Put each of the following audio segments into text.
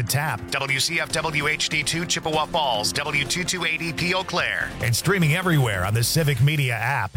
at TAP, WCFW HD2 Chippewa Falls, W228EP Eau Claire, and streaming everywhere on the Civic Media app.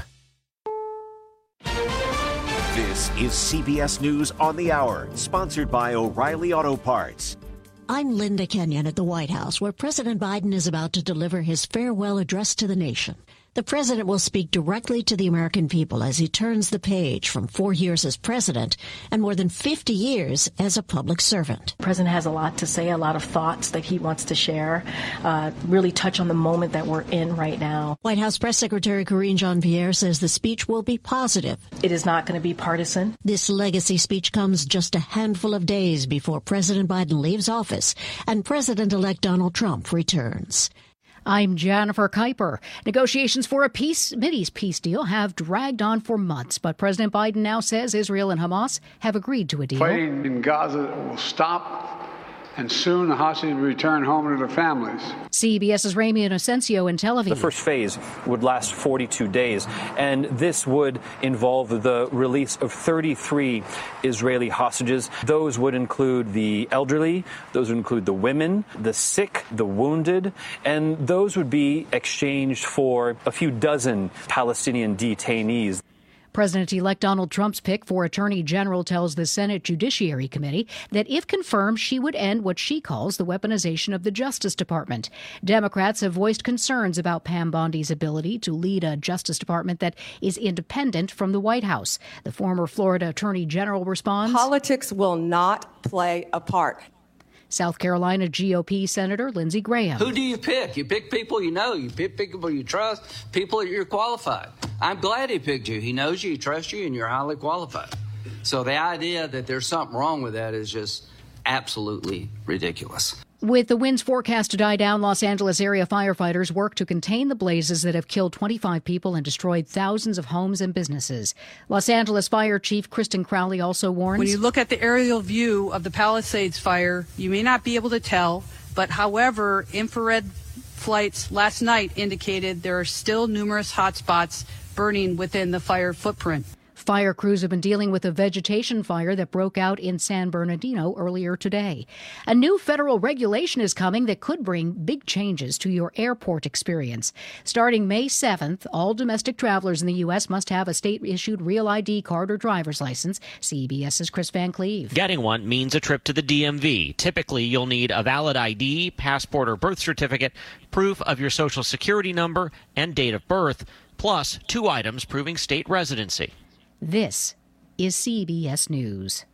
This is CBS News on the Hour, sponsored by O'Reilly Auto Parts. I'm Linda Kenyon at the White House, where President Biden is about to deliver his farewell address to the nation. The president will speak directly to the American people as he turns the page from 4 years as president and more than 50 years as a public servant. The president has a lot to say, a lot of thoughts that he wants to share, really touch on the moment that we're in right now. White House Press Secretary Karine Jean-Pierre says the speech will be positive. It is not going to be partisan. This legacy speech comes just a handful of days before President Biden leaves office and President-elect Donald Trump returns. I'm Jennifer Kuiper. Negotiations for a Mideast peace deal have dragged on for months, but President Biden now says Israel and Hamas have agreed to a deal. Fighting in Gaza will stop, and soon the hostages will return home to their families. CBS's Ramy Inocencio in Tel Aviv. The first phase would last 42 days, and this would involve the release of 33 Israeli hostages. Those would include the elderly, those would include the women, the sick, the wounded, and those would be exchanged for a few dozen Palestinian detainees. President-elect Donald Trump's pick for Attorney General tells the Senate Judiciary Committee that if confirmed, she would end what she calls the weaponization of the Justice Department. Democrats have voiced concerns about Pam Bondi's ability to lead a Justice Department that is independent from the White House. The former Florida Attorney General responds, "Politics will not play a part." South Carolina GOP Senator Lindsey Graham. Who do you pick? You pick people you know. You pick people you trust, people that you're qualified. I'm glad he picked you. He knows you, he trusts you, and you're highly qualified. So the idea that there's something wrong with that is just absolutely ridiculous. With the winds forecast to die down, Los Angeles area firefighters work to contain the blazes that have killed 25 people and destroyed thousands of homes and businesses. Los Angeles Fire Chief Kristen Crowley also warns, when you look at the aerial view of the Palisades fire, you may not be able to tell, but however, infrared flights last night indicated there are still numerous hot spots burning within the fire footprint. Fire crews have been dealing with a vegetation fire that broke out in San Bernardino earlier today. A new federal regulation is coming that could bring big changes to your airport experience. Starting May 7th, all domestic travelers in the U.S. must have a state-issued real ID card or driver's license. CBS's Chris Van Cleve. Getting one means a trip to the DMV. Typically, you'll need a valid ID, passport or birth certificate, proof of your social security number and date of birth, plus 2 items proving state residency. This is CBS News.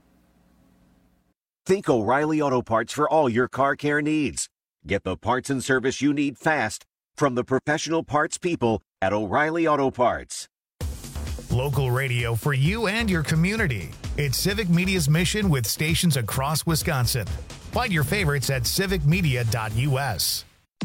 Think O'Reilly Auto Parts for all your car care needs. Get the parts and service you need fast from the professional parts people at O'Reilly Auto Parts. Local radio for you and your community. It's Civic Media's mission with stations across Wisconsin. Find your favorites at civicmedia.us.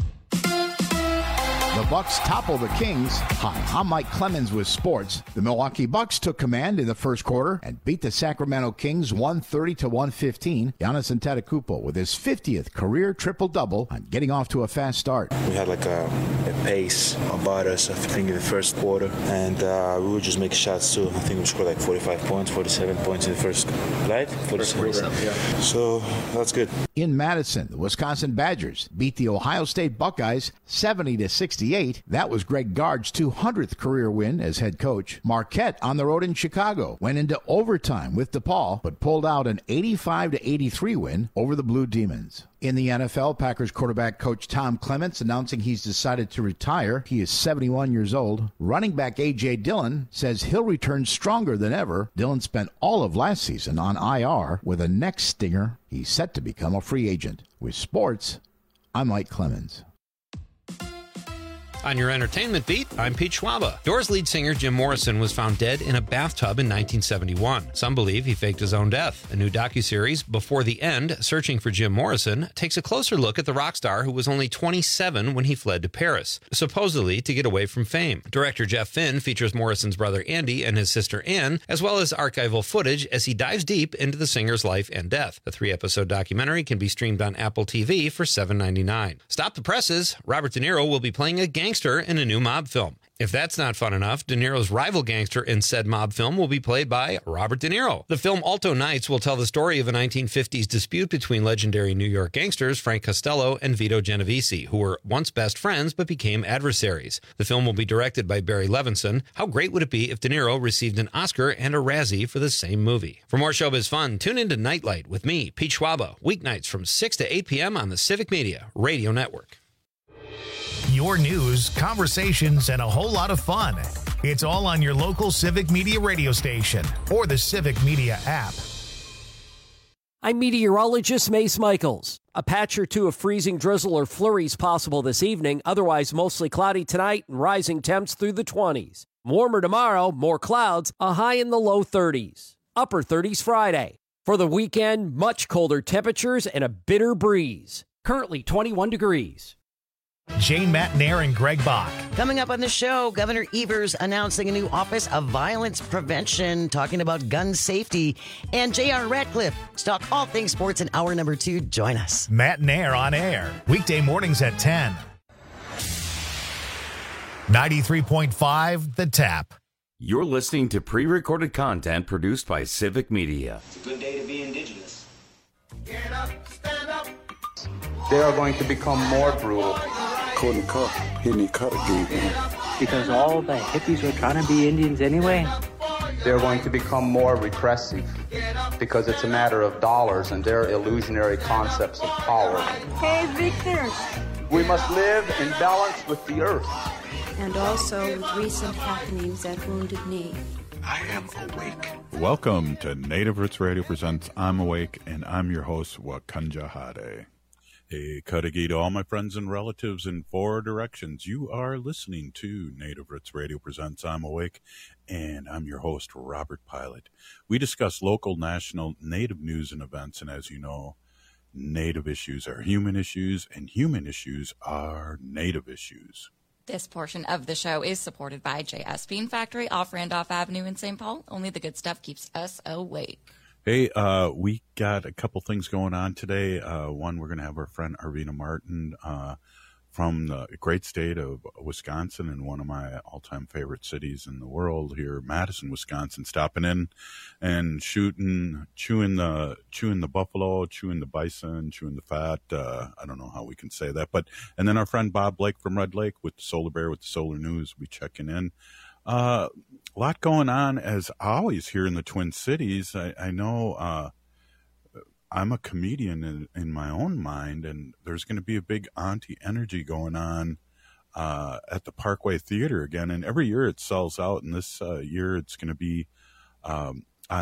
The Bucks topple the Kings. Hi, I'm Mike Clemens with sports. The Milwaukee Bucks took command in the first quarter and beat the Sacramento Kings 130-115. Giannis Antetokounmpo with his 50th career triple-double on getting off to a fast start. We had like a pace about us, I think, in the first quarter, and we would just make shots too. I think we scored like 45 points, 47 points in the first, right? 47, yeah. So that's good. In Madison, the Wisconsin Badgers beat the Ohio State Buckeyes 70-68. That was Greg Gard's 200th career win as head coach. Marquette on the road in Chicago went into overtime with DePaul, but pulled out an 85-83 win over the Blue Demons. In the NFL, Packers quarterback coach Tom Clements announcing he's decided to retire. He is 71 years old. Running back A.J. Dillon says he'll return stronger than ever. Dillon spent all of last season on IR with a neck stinger. He's set to become a free agent. With sports, I'm Mike Clemens. On your entertainment beat, I'm Pete Schwaba. Doors lead singer Jim Morrison was found dead in a bathtub in 1971. Some believe he faked his own death. A new docuseries, Before the End, Searching for Jim Morrison, takes a closer look at the rock star who was only 27 when he fled to Paris, supposedly to get away from fame. Director Jeff Finn features Morrison's brother Andy and his sister Ann, as well as archival footage as he dives deep into the singer's life and death. The 3-episode documentary can be streamed on Apple TV for $7.99. Stop the presses. Robert De Niro will be playing a gangster in a new mob film. If that's not fun enough, De Niro's rival gangster in said mob film will be played by Robert De Niro. The film Alto Nights will tell the story of a 1950s dispute between legendary New York gangsters Frank Costello and Vito Genovese, who were once best friends but became adversaries. The film will be directed by Barry Levinson. How great would it be if De Niro received an Oscar and a Razzie for the same movie? For more showbiz fun, tune into Nightlight with me, Pete Schwaba, weeknights from 6 to 8 p.m. on the Civic Media Radio Network. Your news, conversations, and a whole lot of fun. It's all on your local Civic Media radio station or the Civic Media app. I'm meteorologist Mace Michaels. A patch or two of freezing drizzle or flurries possible this evening, otherwise mostly cloudy tonight and rising temps through the 20s. Warmer tomorrow, more clouds, a high in the low 30s. Upper 30s Friday. For the weekend, much colder temperatures and a bitter breeze. Currently 21 degrees. Jane Matnair and Greg Bach. Coming up on the show, Governor Evers announcing a new Office of Violence Prevention, talking about gun safety, and J.R. Ratcliffe. Talk all things sports in hour number 2. Join us. Matnair on air, weekday mornings at 10. 93.5 The Tap. You're listening to pre-recorded content produced by Civic Media. It's a good day to be indigenous. Get up, stand up. They are going to become more brutal. Couldn't cut, hitting cut again. Because all the hippies were trying to be Indians anyway. They're going to become more repressive because it's a matter of dollars and their illusionary concepts of power. Hey, Victor. We must live in balance with the earth. And also with recent happenings at Wounded Knee. I am awake. Welcome to Native Roots Radio presents I'm Awake, and I'm your host, Wakanja Hade. Hey, Kadagi to all my friends and relatives in 4 directions. You are listening to Native Roots Radio presents I'm Awake, and I'm your host, Robert Pilot. We discuss local, national, Native news and events, and as you know, Native issues are human issues, and human issues are Native issues. This portion of the show is supported by J.S. Bean Factory off Randolph Avenue in St. Paul. Only the good stuff keeps us awake. Hey, we got a couple things going on today. One, we're going to have our friend Arvina Martin from the great state of Wisconsin, and one of my all-time favorite cities in the world here, Madison, Wisconsin, stopping in and chewing the buffalo, chewing the bison, chewing the fat. I don't know how we can say that, and then our friend Bob Blake from Red Lake with the Solar Bear with the Solar News will be checking in. A lot going on, as always, here in the Twin Cities. I know I'm a comedian in my own mind, and there's going to be a big auntie energy going on at the Parkway Theater again. And every year it sells out, and this year it's going to be on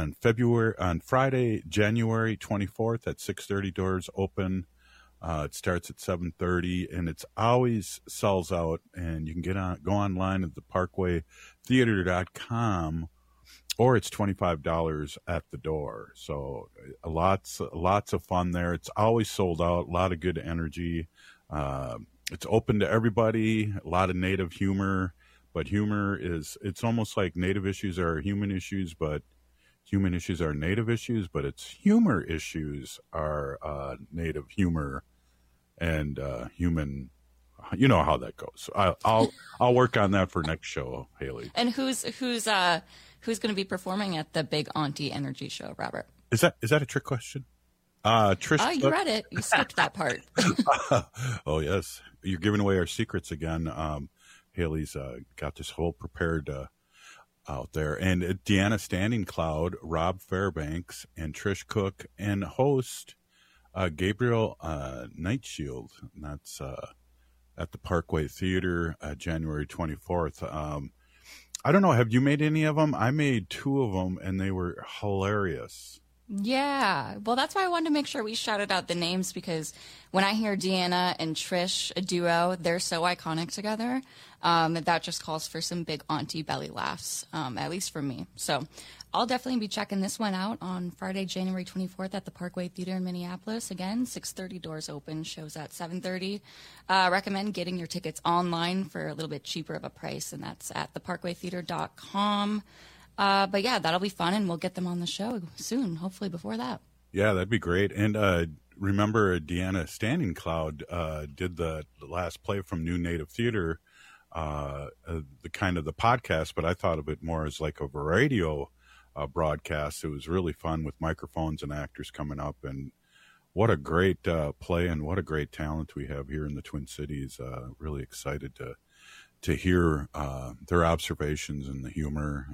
Friday, January 24th at 6:30. Doors open. It starts at 7:30, and it's always sells out. And you can go online at the parkwaytheater.com, or it's $25 at the door. So lots of fun there. It's always sold out. A lot of good energy. It's open to everybody. A lot of Native humor, but it's almost like Native issues are human issues, but human issues are Native issues, but it's humor issues are Native humor. And human, you know how that goes. I'll work on that for next show, Haley. And who's going to be performing at the Big Auntie Energy Show, Robert? Is that a trick question? Trish. Oh, you read it. You skipped that part. Oh yes, you're giving away our secrets again. Haley's got this whole prepared out there, and Deanna Standing Cloud, Rob Fairbanks, and Trish Cook, and host Gabriel Nightshield, and that's at the Parkway Theater, January 24th. I don't know, have you made any of them? I made 2 of them, and they were hilarious. Yeah, well, that's why I wanted to make sure we shouted out the names, because when I hear Deanna and Trish, a duo, they're so iconic together that just calls for some big auntie belly laughs, at least for me. So I'll definitely be checking this one out on Friday, January 24th at the Parkway Theater in Minneapolis. Again, 6:30 doors open, shows at 7:30. Recommend getting your tickets online for a little bit cheaper of a price, and that's at theparkwaytheater.com. But yeah, that'll be fun, and we'll get them on the show soon, hopefully before that. Yeah, that'd be great. And remember, Deanna Standing Cloud did the last play from New Native Theater the kind of the podcast, but I thought of it more as like a radio broadcast. It was really fun with microphones and actors coming up, and what a great play and what a great talent we have here in the Twin Cities. Really excited to hear their observations and the humor,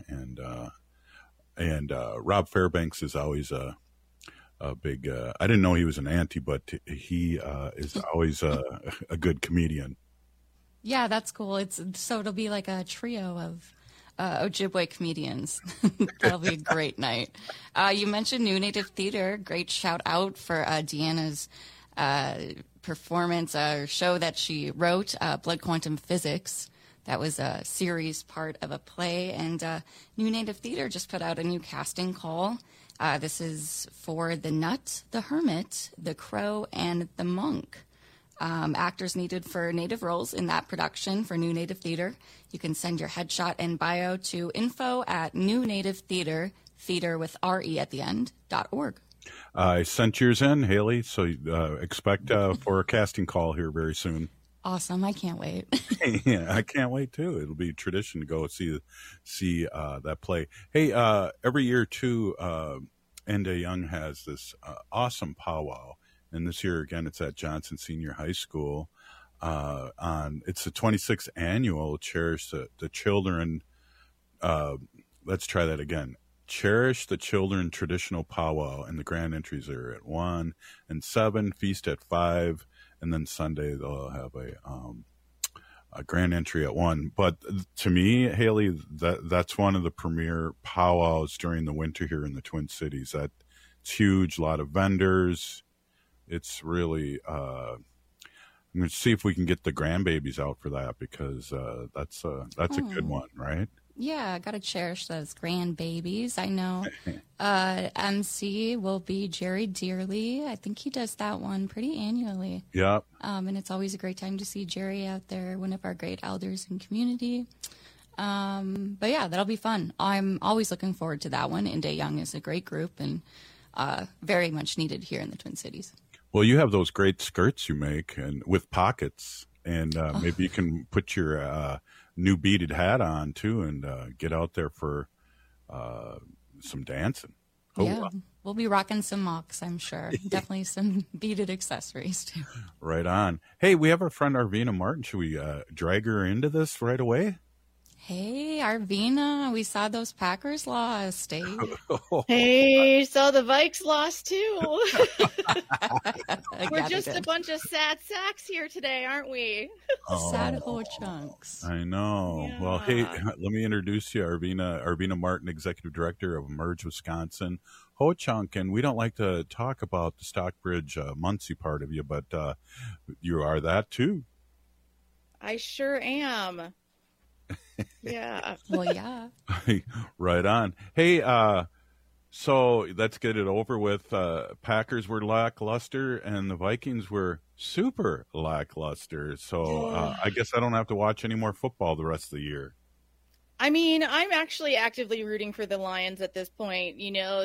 and Rob Fairbanks is always a big. I didn't know he was an auntie, but he is always a good comedian. Yeah, that's cool. It'll be like a trio of Ojibwe comedians. That'll be a great night. You mentioned New Native Theater. Great shout out for Deanna's performance, show that she wrote, Blood Quantum Physics. That was a series part of a play, and New Native Theater just put out a new casting call. This is for The Nut, The Hermit, The Crow, and The Monk. Actors needed for native roles in that production for New Native Theater. You can send your headshot and bio to info@newnativetheater, theater with R-E at the end, .org. I sent yours in, Haley, so expect for a casting call here very soon. Awesome. I can't wait. Yeah, I can't wait, too. It'll be a tradition to go see that play. Hey, every year, too, Enda Young has this awesome powwow. And this year, again, it's at Johnson Senior High School. It's the 26th annual Cherish the Children. Let's try that again. Cherish the Children Traditional Powwow. And the grand entries are at 1 and 7, feast at 5. And then Sunday, they'll have a grand entry at 1. But to me, Haley, that's one of the premier powwows during the winter here in the Twin Cities. It's huge, a lot of vendors. It's really, I'm going to see if we can get the grandbabies out for that, because that's a good one, right? Yeah, I got to cherish those grandbabies. I know MC will be Jerry Dearly. I think he does that one pretty annually. Yep. And it's always a great time to see Jerry out there, one of our great elders in community. But yeah, that'll be fun. I'm always looking forward to that one. Enda Young is a great group and very much needed here in the Twin Cities. Well, you have those great skirts you make and with pockets, and maybe you can put your new beaded hat on too, and get out there for some dancing. Oh, yeah, we'll be rocking some mocks, I'm sure. Definitely some beaded accessories too. Right on. Hey, we have our friend Arvina Martin. Should we drag her into this right away? Hey, Arvina, we saw those Packers lost. Hey, saw the Vikes lost too. We're just a bunch of sad sacks here today, aren't we? Sad whole chunks. I know. Yeah. Well, hey, let me introduce you, Arvina Martin, Executive Director of Emerge Wisconsin, Ho-Chunk, and we don't like to talk about the Stockbridge Muncie part of you, but you are that too. I sure am. Yeah. Well, yeah. Right on. Hey, so let's get it over with. Packers were lackluster and the Vikings were super lackluster. So I guess I don't have to watch any more football the rest of the year. I mean, I'm actually actively rooting for the Lions at this point. You know,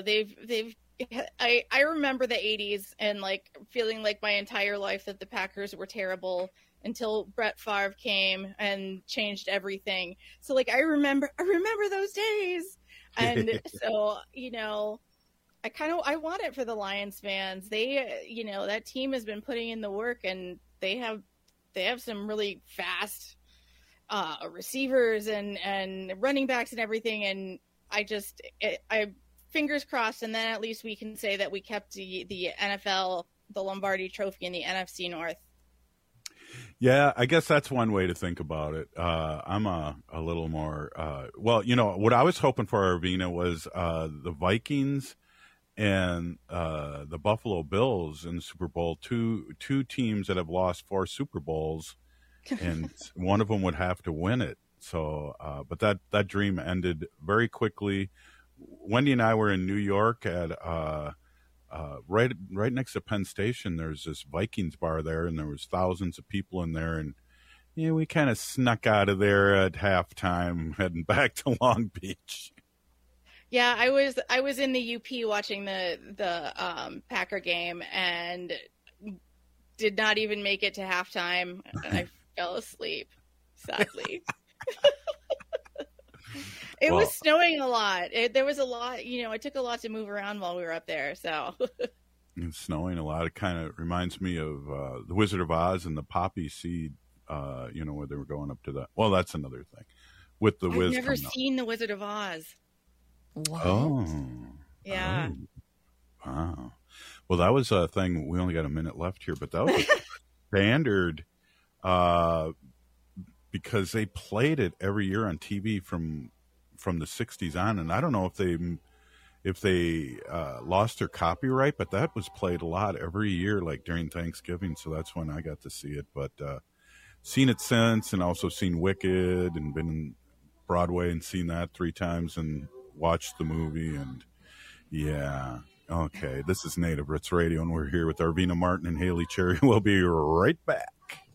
I remember the 80s and like feeling like my entire life that the Packers were terrible until Brett Favre came and changed everything. So like I remember those days. And so, you know, I want it for the Lions fans. They, you know, that team has been putting in the work, and they have some really fast receivers and running backs and everything. And I fingers crossed. And then at least we can say that we kept the NFL, the Lombardi Trophy in the NFC North. Yeah, I guess that's one way to think about it. I'm a little more, well, you know, what I was hoping for, Arvina, was the Vikings and the Buffalo Bills in the Super Bowl, two teams that have lost 4 Super Bowls, and one of them would have to win it. So, but that dream ended very quickly. Wendy and I were in New York at right next to Penn Station. There's this Vikings bar there, and there was thousands of people in there, and yeah, we kind of snuck out of there at halftime, heading back to Long Beach. Yeah, I was in the UP watching the Packer game and did not even make it to halftime. I fell asleep. sadly. It was snowing a lot. There was a lot, it took a lot to move around while we were up there. So it's snowing a lot. It kind of reminds me of The Wizard of Oz and the poppy seed, where they were going up to that. Well, that's another thing. With the I've never seen The Wizard of Oz. What? Oh. Yeah. Oh. Wow. Well, that was a thing. We only got a minute left here, but that was standard because they played it every year on TV from the 60s on, and I don't know if they lost their copyright, but that was played a lot every year, like during Thanksgiving. So that's when I got to see it. But seen it since, and also seen Wicked, and been in Broadway and seen that 3 times, and watched the movie. And yeah, okay. This is Native Roots Radio, and we're here with Arvina Martin and Haley Cherry. We'll be right back.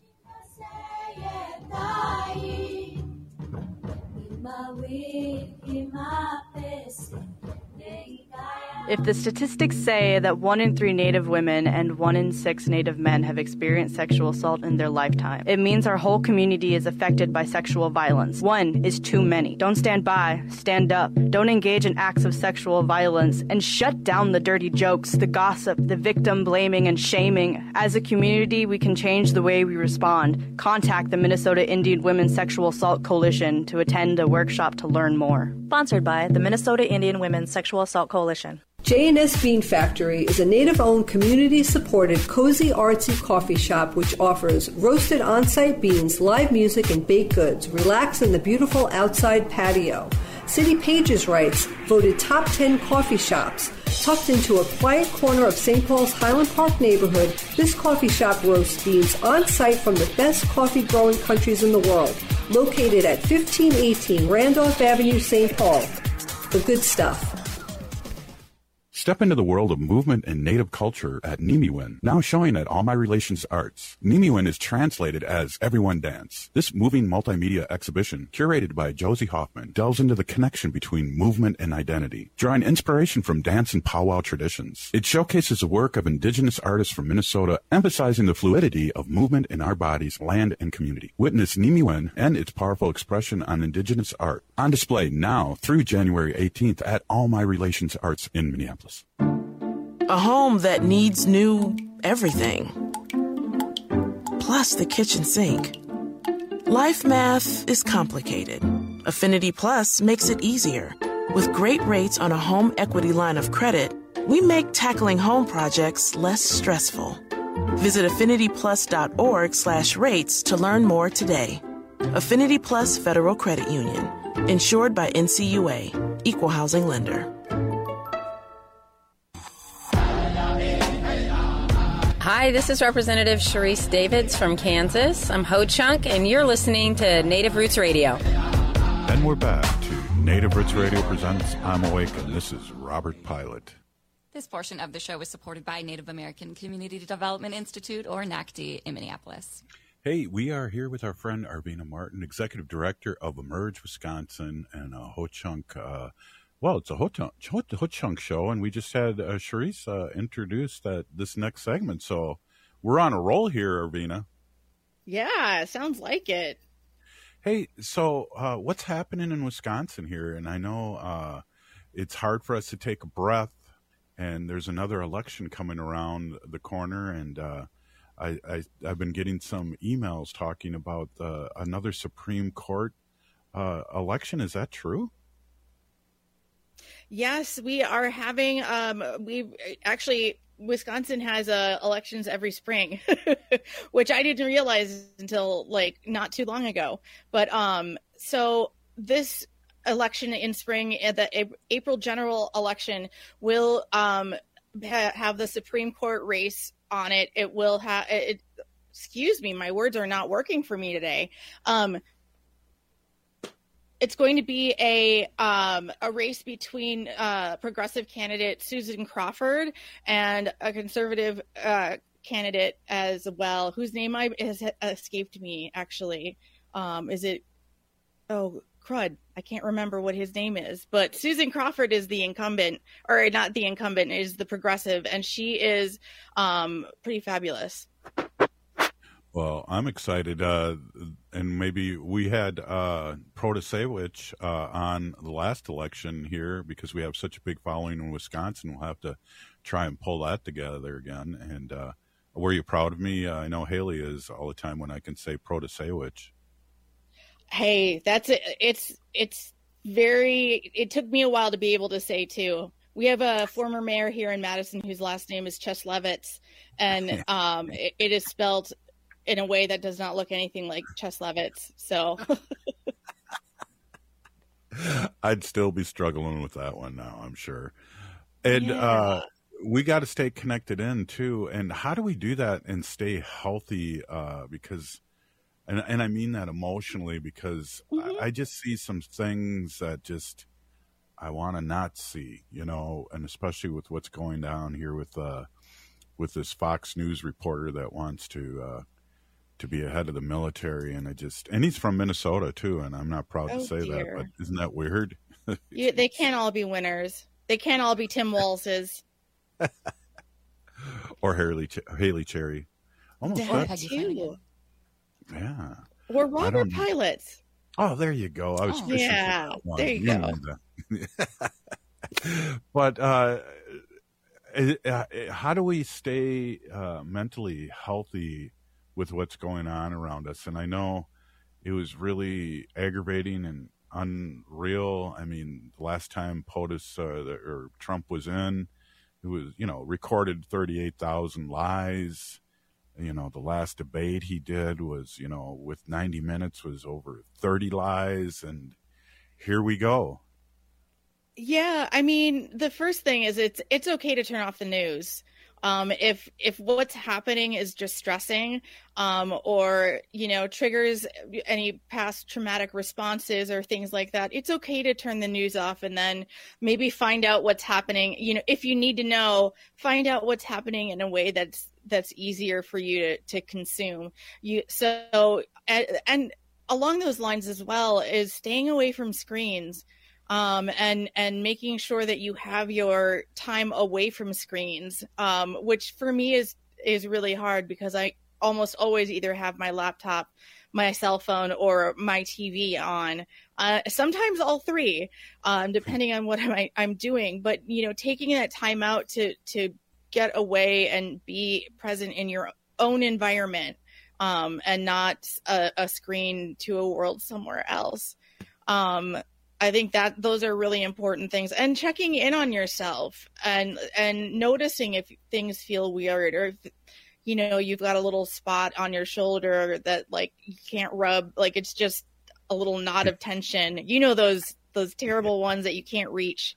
If the statistics say that 1 in 3 Native women and 1 in 6 Native men have experienced sexual assault in their lifetime, it means our whole community is affected by sexual violence. 1 is too many. Don't stand by, stand up. Don't engage in acts of sexual violence, and shut down the dirty jokes, the gossip, the victim blaming and shaming. As a community, we can change the way we respond. Contact the Minnesota Indian Women's Sexual Assault Coalition to attend a workshop to learn more. Sponsored by the Minnesota Indian Women's Sexual Assault Coalition. J&S Bean Factory is a Native-owned, community-supported, cozy, artsy coffee shop which offers roasted on-site beans, live music, and baked goods. Relax in the beautiful outside patio. City Pages writes, voted top 10 coffee shops. Tucked into a quiet corner of St. Paul's Highland Park neighborhood, this coffee shop roasts beans on-site from the best coffee-growing countries in the world. Located at 1518 Randolph Avenue, St. Paul. The good stuff. Step into the world of movement and native culture at Nimiwin, now showing at All My Relations Arts. Nimiwin is translated as Everyone Dance. This moving multimedia exhibition, curated by Josie Hoffman, delves into the connection between movement and identity, drawing inspiration from dance and powwow traditions. It showcases the work of indigenous artists from Minnesota, emphasizing the fluidity of movement in our bodies, land, and community. Witness Nimiwin and its powerful expression on indigenous art. On display now through January 18th at All My Relations Arts in Minneapolis. A home that needs new everything. Plus the kitchen sink. Life math is complicated. Affinity Plus makes it easier. With great rates on a home equity line of credit, we make tackling home projects less stressful. Visit affinityplus.org/rates to learn more today. Affinity Plus Federal Credit Union. Insured by NCUA. Equal housing lender. Hi, this is Representative Sharice Davids from Kansas. I'm Ho Chunk, and you're listening to Native Roots Radio. And we're back to Native Roots Radio presents I'm Awake, and this is Robert Pilot. This portion of the show is supported by Native American Community Development Institute, or NACD, in Minneapolis. Hey, we are here with our friend Arvina Martin, Executive Director of Emerge Wisconsin, and Ho Chunk. Well, it's a Ho Chunk show, and we just had Sharice introduce this next segment. So we're on a roll here, Arvina. Yeah, sounds like it. Hey, so what's happening in Wisconsin here? And I know it's hard for us to take a breath, and there's another election coming around the corner, and I've been getting some emails talking about another Supreme Court election. Is that true? Yes, we are having, Wisconsin has elections every spring, which I didn't realize until not too long ago. But so this election in spring, the April general election, will have the Supreme Court race on it. It will have, excuse me, my words are not working for me today. It's going to be a race between progressive candidate Susan Crawford and a conservative candidate as well, whose name has escaped me, actually. Is it? Oh, crud. I can't remember what his name is. But Susan Crawford is the incumbent, or not the incumbent, is the progressive, and she is pretty fabulous. Well, I'm excited, and maybe we had Protasewicz on the last election here because we have such a big following in Wisconsin. We'll have to try and pull that together again. And were you proud of me? I know Haley is all the time when I can say Protasewicz. Hey, that's it. It's very. It took me a while to be able to say too. We have a former mayor here in Madison whose last name is Cheslevitz, and it is spelled in a way that does not look anything like Cheslevitz. So I'd still be struggling with that one now, I'm sure. And we got to stay connected in too. And how do we do that and stay healthy? Because, and I mean that emotionally, because I just see some things that just I want to not see, you know, and especially with what's going down here with this Fox News reporter that wants to be ahead of the military, and and he's from Minnesota too, and I'm not proud to say that, but isn't that weird? They can't all be winners. They can't all be Tim Walz's. Or Haley Cherry. Almost that too. Yeah. Or Robert Pilots. Oh, there you go. I was fishing for that one. There you go. But how do we stay mentally healthy with what's going on around us? And I know it was really aggravating and unreal. I mean, the last time POTUS or Trump was in, it was, recorded 38,000 lies. The last debate he did was, with 90 minutes was over 30 lies. And here we go. Yeah, I mean, the first thing is it's okay to turn off the news. If what's happening is distressing, or, triggers any past traumatic responses or things like that, it's okay to turn the news off and then maybe find out what's happening. If you need to know, find out what's happening in a way that's easier for you to consume. And along those lines as well is staying away from screens. And making sure that you have your time away from screens, which for me is really hard because I almost always either have my laptop, my cell phone, or my TV on. Sometimes all three, depending on what I'm doing. But taking that time out to get away and be present in your own environment, and not a screen to a world somewhere else. I think that those are really important things, and checking in on yourself and noticing if things feel weird, or if, you've got a little spot on your shoulder that like you can't rub, like it's just a little knot of tension, those terrible ones that you can't reach.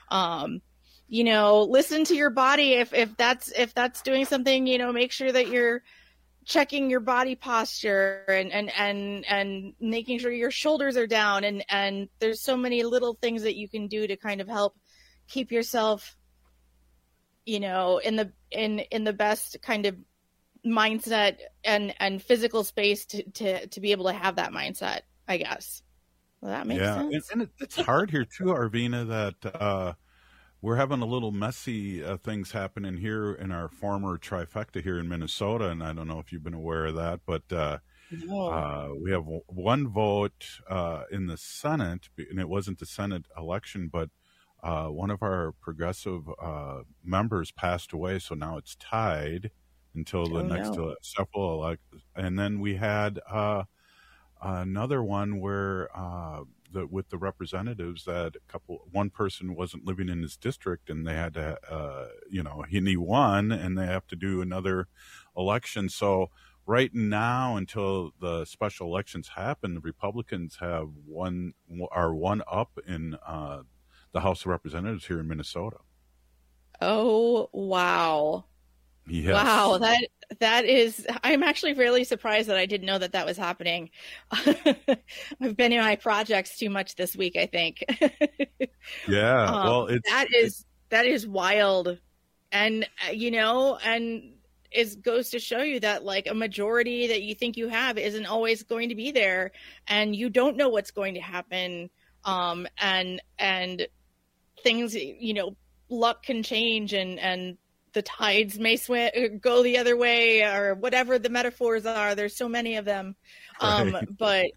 Listen to your body. If that's doing something, make sure that you're checking your body posture and making sure your shoulders are down. And there's so many little things that you can do to kind of help keep yourself, in the best kind of mindset and physical space to be able to have that mindset, I guess. Well, that makes sense. And it's hard here too, Arvina, that, we're having a little messy things happening here in our former trifecta here in Minnesota, and I don't know if you've been aware of that, but we have one vote in the Senate, and it wasn't the Senate election, but one of our progressive members passed away, so now it's tied until the next several elections. And then we had another one where with the representatives that one person wasn't living in his district, and they had to, he won, and they have to do another election. So right now, until the special elections happen, the Republicans are one up in the House of Representatives here in Minnesota. Oh, wow. Yes. Wow, that is, I'm actually really surprised that I didn't know that was happening. I've been in my projects too much this week, I think. Yeah, well, that is wild. And, and it goes to show you that like a majority that you think you have isn't always going to be there, and you don't know what's going to happen. And things, luck can change, and the tides may go the other way, or whatever the metaphors are. There's so many of them. Right. But,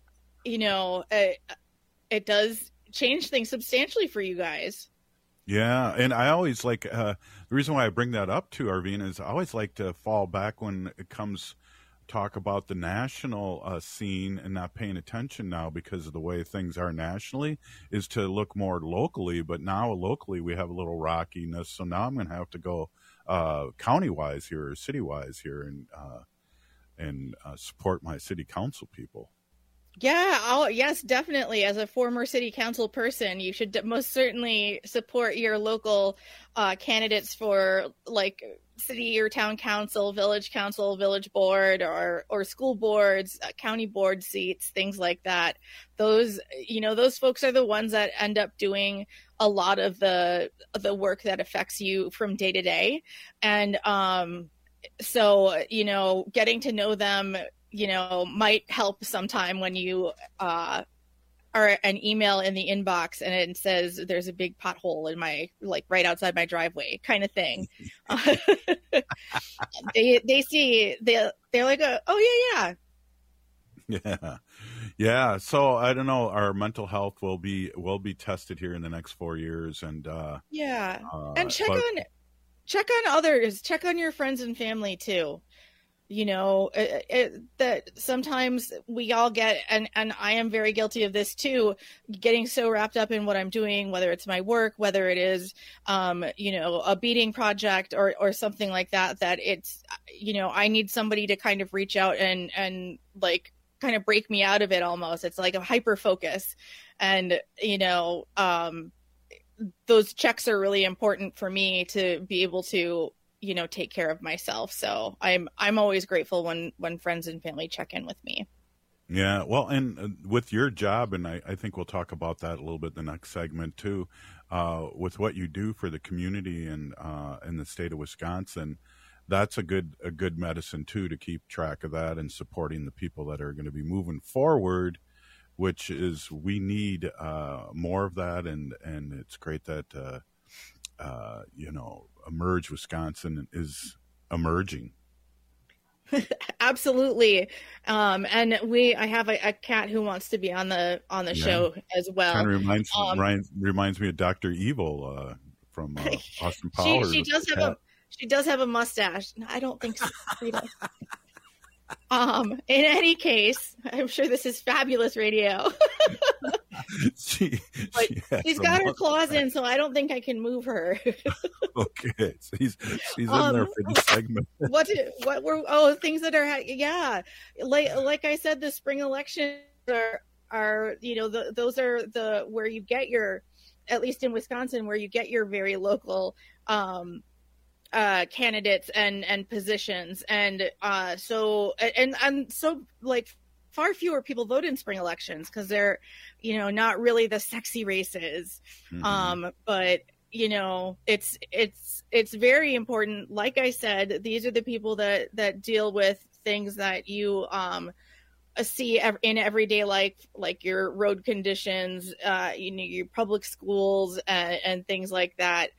it does change things substantially for you guys. Yeah, and I always like the reason why I bring that up to Arvina is I always like to fall back when it comes talk about the national scene and not paying attention now because of the way things are nationally, is to look more locally. But now locally we have a little rockiness, so now I'm going to have to go county-wise here or city-wise here and support my city council people. Yeah, yes, definitely. As a former city council person, you should most certainly support your local candidates for like city or town council, village board, or school boards, county board seats, things like that. Those folks are the ones that end up doing a lot of the work that affects you from day to day. And so, getting to know them, might help sometime when you are an email in the inbox and it says there's a big pothole in my, like, right outside my driveway kind of thing. They see, they're like, oh yeah. Yeah. So I don't know, our mental health will be tested here in the next 4 years. And and check on others, check on your friends and family too. That sometimes we all get, and I am very guilty of this too, getting so wrapped up in what I'm doing, whether it's my work, whether it is, a beading project or something like that, that it's, I need somebody to kind of reach out and like kind of break me out of it almost. It's like a hyper focus. And, those checks are really important for me to be able to, take care of myself. So I'm always grateful when friends and family check in with me. Yeah. Well, and with your job, and I think we'll talk about that a little bit in the next segment too, with what you do for the community and in the state of Wisconsin, that's a good medicine too, to keep track of that and supporting the people that are going to be moving forward, which is, we need more of that. And it's great that, Emerge Wisconsin is emerging. Absolutely. And I have a cat who wants to be on the show as well. Kind of reminds me of Dr. Evil from Austin Powers. She does have a mustache. I don't think so. In any case, I'm sure this is fabulous radio. She's got her claws in, so I don't think I can move her. Okay, so she's in there for this segment. Things that are like I said, the spring elections are those are the where you get your, at least in Wisconsin, where you get your very local candidates and positions, and so like far fewer people vote in spring elections because they're not really the sexy races. But it's very important. Like I said, these are the people that deal with things that you see in everyday life, like your road conditions, your public schools, and things like that.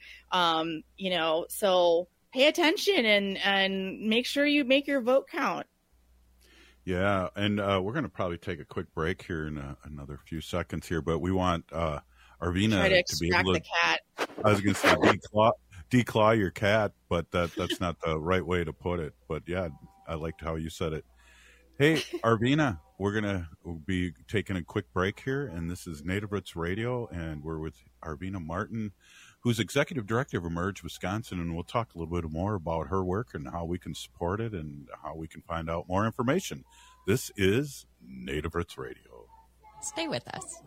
So pay attention and make sure you make your vote count. Yeah, and we're going to probably take a quick break here in another few seconds here, but we want Arvina to be able to. The cat. I was going to say declaw your cat, but that's not the right way to put it. But yeah, I liked how you said it. Hey, Arvina, we're going to be taking a quick break here, and this is Native Roots Radio, and we're with Arvina Martin, who's Executive Director of Emerge Wisconsin, and we'll talk a little bit more about her work and how we can support it and how we can find out more information. This is Native Roots Radio. Stay with us.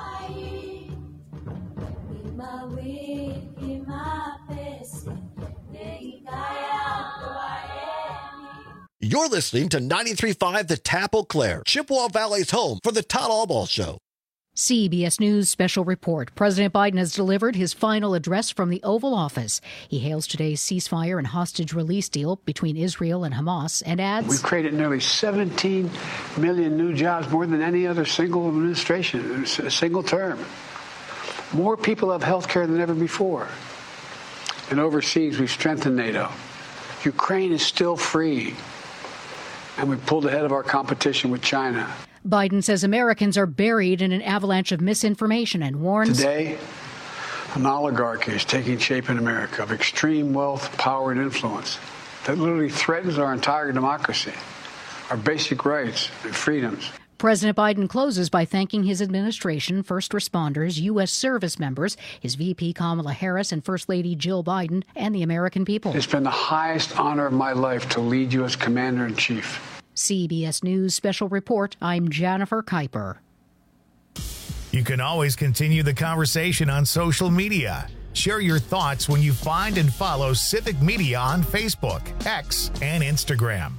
You're listening to 93.5 The Tap Eau Claire, Chippewa Valley's home for the Todd Albaugh Show. CBS News special report. President Biden has delivered his final address from the Oval Office. He hails today's ceasefire and hostage release deal between Israel and Hamas and adds, "We've created nearly 17 million new jobs, more than any other single administration, a single term. More people have health care than ever before. And overseas, we've strengthened NATO. Ukraine is still free. And we pulled ahead of our competition with China. Biden says Americans are buried in an avalanche of misinformation and warns... Today, an oligarchy is taking shape in America of extreme wealth, power, and influence that literally threatens our entire democracy, our basic rights and freedoms. President Biden closes by thanking his administration, first responders, U.S. service members, his VP Kamala Harris and First Lady Jill Biden, and the American people. It's been the highest honor of my life to lead you as Commander-in-Chief. CBS News Special Report, I'm Jennifer Kuiper. You can always continue the conversation on social media. Share your thoughts when you find and follow Civic Media on Facebook, X, and Instagram.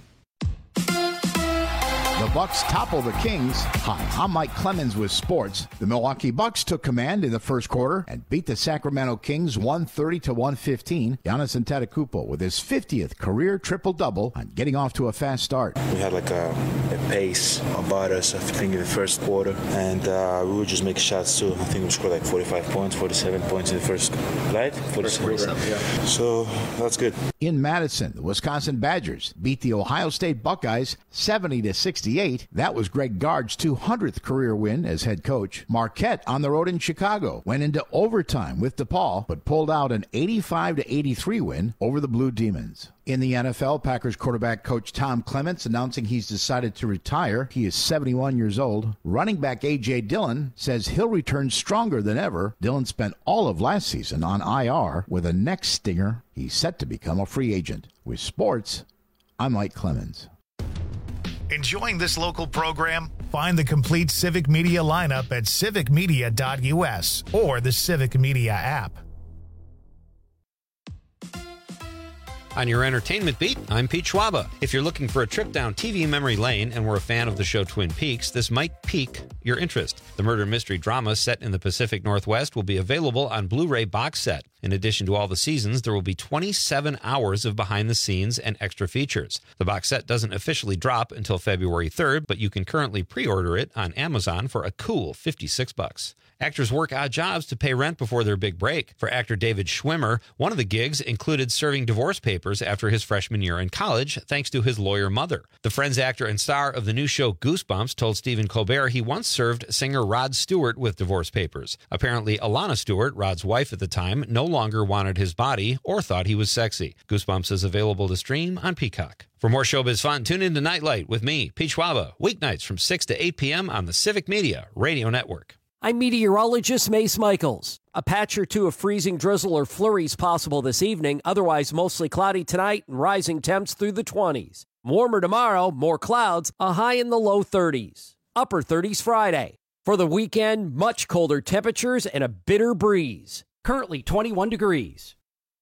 The Bucks topple the Kings. Hi, I'm Mike Clemens with sports. The Milwaukee Bucks took command in the first quarter and beat the Sacramento Kings 130-115. Giannis Antetokounmpo with his 50th career triple-double on getting off to a fast start. We had like a pace about us, I think, in the first quarter, and we would just make shots too. I think we scored like 45 points, 47 points in the first, right? 47, yeah. So that's good. In Madison, the Wisconsin Badgers beat the Ohio State Buckeyes 70-68. That was Greg Gard's 200th career win as head coach. Marquette on the road in Chicago went into overtime with DePaul, but pulled out an 85-83 win over the Blue Demons. In the NFL, Packers quarterback coach Tom Clements announcing he's decided to retire. He is 71 years old. Running back A.J. Dillon says he'll return stronger than ever. Dillon spent all of last season on IR with a neck stinger. He's set to become a free agent. With sports, I'm Mike Clemens. Enjoying this local program? Find the complete Civic Media lineup at civicmedia.us or the Civic Media app. On your entertainment beat, I'm Pete Schwaba. If you're looking for a trip down TV memory lane and were a fan of the show Twin Peaks, this might pique your interest. The murder mystery drama set in the Pacific Northwest will be available on Blu-ray box set. In addition to all the seasons, there will be 27 hours of behind-the-scenes and extra features. The box set doesn't officially drop until February 3rd, but you can currently pre-order it on Amazon for a cool $56. Actors work odd jobs to pay rent before their big break. For actor David Schwimmer, one of the gigs included serving divorce papers after his freshman year in college, thanks to his lawyer mother. The Friends actor and star of the new show Goosebumps told Stephen Colbert he once served singer Rod Stewart with divorce papers. Apparently, Alana Stewart, Rod's wife at the time, no longer wanted his body or thought he was sexy. Goosebumps is available to stream on Peacock. For more showbiz fun, tune in to Nightlight with me, Pete Schwaba, weeknights from 6 to 8 p.m. on the Civic Media Radio Network. I'm meteorologist Mace Michaels. A patch or two of freezing drizzle or flurries possible this evening, otherwise mostly cloudy tonight and rising temps through the 20s. Warmer tomorrow, more clouds, a high in the low 30s. Upper 30s Friday. For the weekend, much colder temperatures and a bitter breeze. Currently 21 degrees.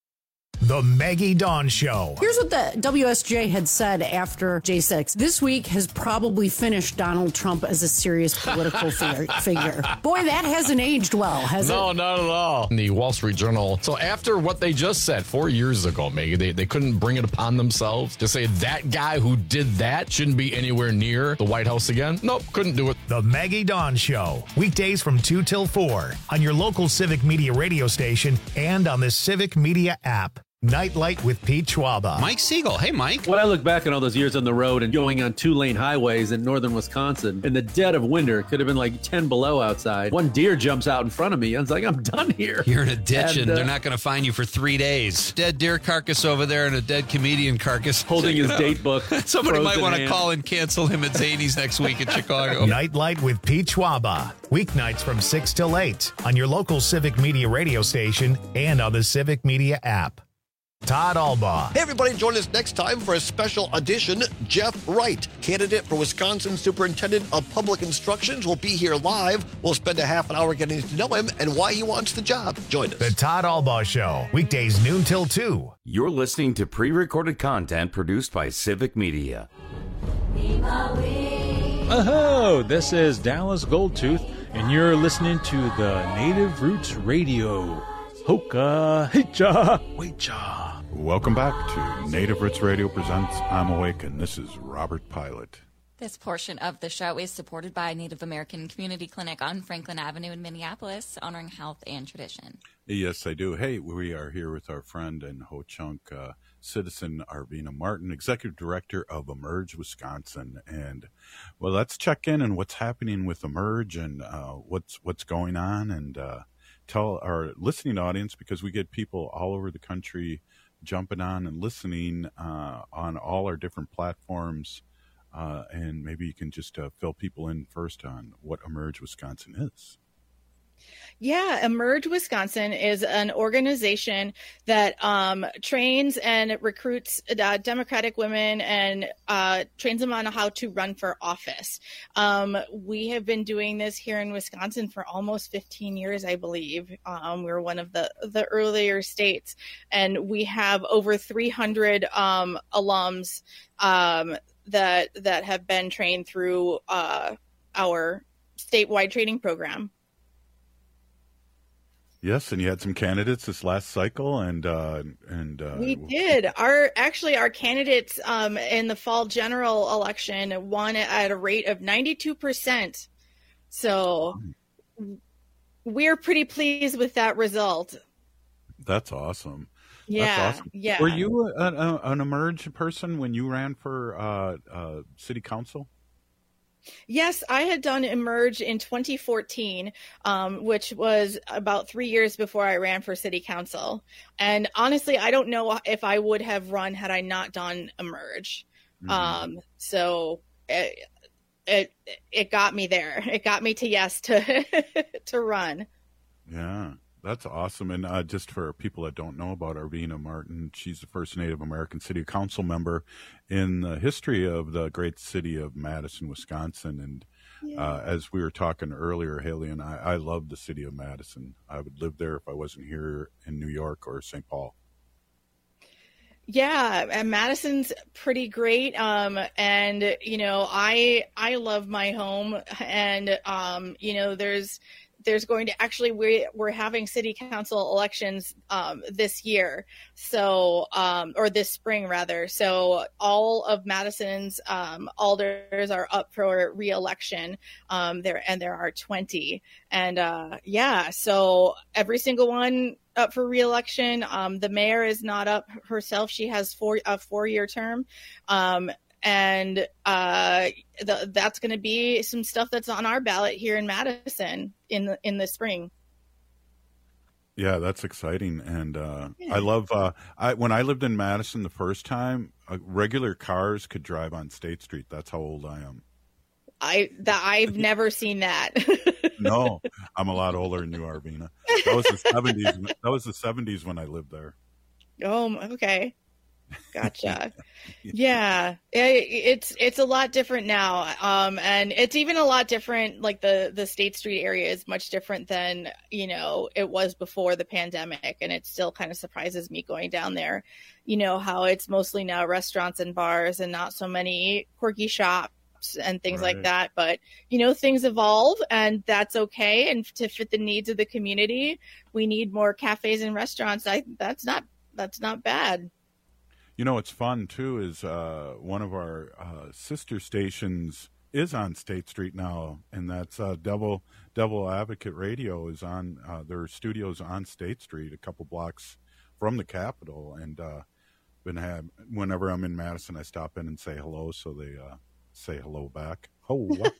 The Maggie Dawn Show. Here's what the WSJ had said after J6. This week has probably finished Donald Trump as a serious political figure. Boy, that hasn't aged well, has it? No, not at all. In the Wall Street Journal. So after what they just said 4 years ago, Maggie, they couldn't bring it upon themselves to say that guy who did that shouldn't be anywhere near the White House again. Nope, couldn't do it. The Maggie Dawn Show. Weekdays from 2 till 4 on your local Civic Media radio station and on the Civic Media app. Nightlight with Pete Schwaba. Mike Siegel. Hey, Mike. When I look back on all those years on the road and going on 2-lane highways in northern Wisconsin, in the dead of winter, it could have been like 10 below outside. One deer jumps out in front of me. I was like, I'm done here. You're in a ditch and they're not going to find you for 3 days. Dead deer carcass over there and a dead comedian carcass. Holding his date book. Somebody might want to call and cancel him at Zany's next week in Chicago. Nightlight with Pete Schwaba. Weeknights from 6 till 8 on your local Civic Media radio station and on the Civic Media app. Todd Albaugh. Hey, everybody, join us next time for a special edition. Jeff Wright, candidate for Wisconsin Superintendent of Public Instructions, will be here live. We'll spend a half an hour getting to know him and why he wants the job. Join us. The Todd Albaugh Show, weekdays noon till 2. You're listening to pre-recorded content produced by Civic Media. Oh, this is Dallas Goldtooth, and you're listening to the Native Roots Radio. Hoka, hicha, wecha. Welcome back to Native Roots Radio presents I'm Awake, and this is Robert Pilot. This portion of the show is supported by Native American Community Clinic on Franklin Avenue in Minneapolis, honoring health and tradition. Yes, I do. Hey, we are here with our friend and Ho-Chunk citizen Arvina Martin, Executive Director of Emerge Wisconsin. And, well, let's check in on what's happening with Emerge and what's going on, and tell our listening audience, because we get people all over the country jumping on and listening on all our different platforms. And maybe you can just fill people in first on what Emerge Wisconsin is. Yeah, Emerge Wisconsin is an organization that trains and recruits Democratic women and trains them on how to run for office. We have been doing this here in Wisconsin for almost 15 years, I believe. We're one of the earlier states, and we have over 300 alums that have been trained through our statewide training program. Yes, and you had some candidates this last cycle, and we did. Our candidates in the fall general election won at a rate of 92%. So we're pretty pleased with that result. That's awesome. Yeah, that's awesome. Yeah. Were you an Emerge person when you ran for city council? Yes, I had done Emerge in 2014, which was about 3 years before I ran for city council. And honestly, I don't know if I would have run had I not done Emerge. Mm-hmm. So it got me there. It got me to yes to run. Yeah. That's awesome. And just for people that don't know about Arvina Martin, she's the first Native American City Council member in the history of the great city of Madison, Wisconsin. And as we were talking earlier, Haley and I love the city of Madison. I would live there if I wasn't here in New York or St. Paul. Yeah, and Madison's pretty great. And, I love my home. And, there's going to actually, we're having city council elections this year, so or this spring rather. So all of Madison's alders are up for re-election. There are 20, and so every single one up for re-election. The mayor is not up herself; she has a 4-year term. And that's going to be some stuff that's on our ballot here in Madison in the spring. Yeah, that's exciting. And I love when I lived in Madison the first time, regular cars could drive on State Street. That's how old I am. I've never seen that. No, I'm a lot older than you, Arvina. That was the 70s. That was the 70s when I lived there. Oh, okay. Gotcha. Yeah, it's a lot different now, and it's even a lot different. Like the State Street area is much different than it was before the pandemic, and it still kind of surprises me going down there. How it's mostly now restaurants and bars, and not so many quirky shops and things like that. But things evolve, and that's okay. And to fit the needs of the community, we need more cafes and restaurants. That's not bad. What's fun, too, is one of our sister stations is on State Street now, and that's Devil Advocate Radio is on their studios on State Street, a couple blocks from the Capitol. And whenever I'm in Madison, I stop in and say hello, so they say hello back. Oh, what?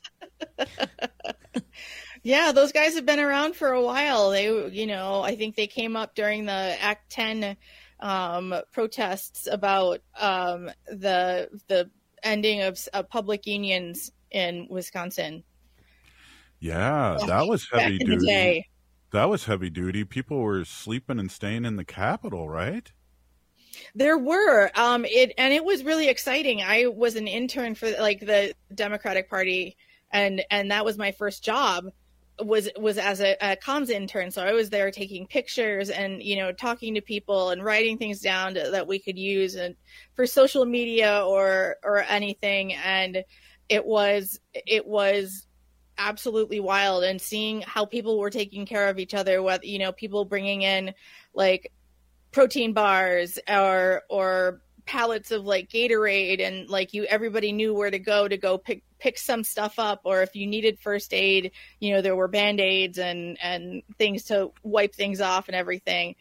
Yeah, those guys have been around for a while. They, I think they came up during the Act 10 protests about the ending of public unions in Wisconsin. Yeah, that was heavy duty. That was heavy duty. People were sleeping and staying in the Capitol, right? There were, it was really exciting. I was an intern for the Democratic Party, and that was my first job. Was as a comms intern, so I was there taking pictures and talking to people and writing things down that we could use and for social media or anything. And it was absolutely wild, and seeing how people were taking care of each other, whether people bringing in like protein bars or pallets of like Gatorade, and like everybody knew where to go pick some stuff up, or if you needed first aid, you know, there were Band-Aids and things to wipe things off and everything.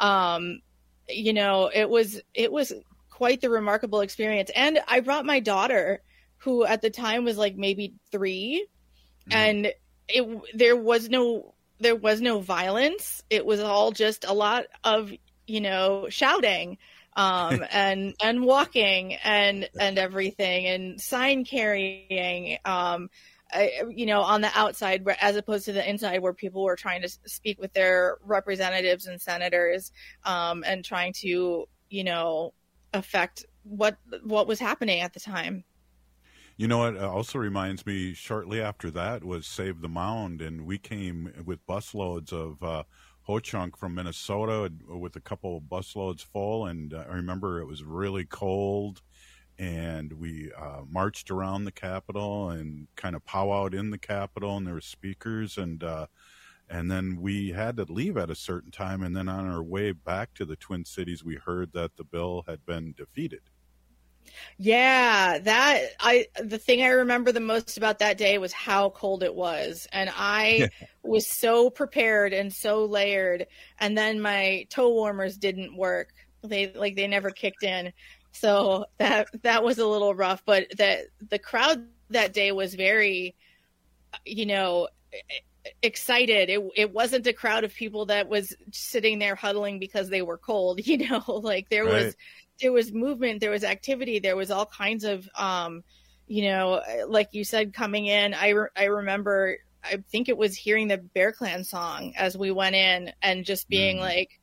You know, it was quite the remarkable experience. And I brought my daughter, who at the time was like maybe 3, and there was no violence. It was all just a lot of, you know, shouting, and walking and everything, and sign carrying, you know, on the outside, as opposed to the inside, where people were trying to speak with their representatives and senators, and trying to, you know, affect what was happening at the time. You know, it also reminds me, shortly after that was Save the Mound, and we came with busloads of Ho-Chunk from Minnesota with a couple of busloads full, and I remember it was really cold, and we marched around the Capitol and kind of powwowed in the Capitol, and there were speakers, and then we had to leave at a certain time, and then on our way back to the Twin Cities, we heard that the bill had been defeated. Yeah, the thing I remember the most about that day was how cold it was. And I was so prepared and so layered. And then my toe warmers didn't work. They never kicked in. So that was a little rough, but the crowd that day was very, you know, excited. It wasn't a crowd of people that was sitting there huddling because they were cold, you know, like there was movement, there was activity, there was all kinds of, you know, like you said, coming in, I remember, I think it was hearing the Bear Clan song as we went in, and just being like,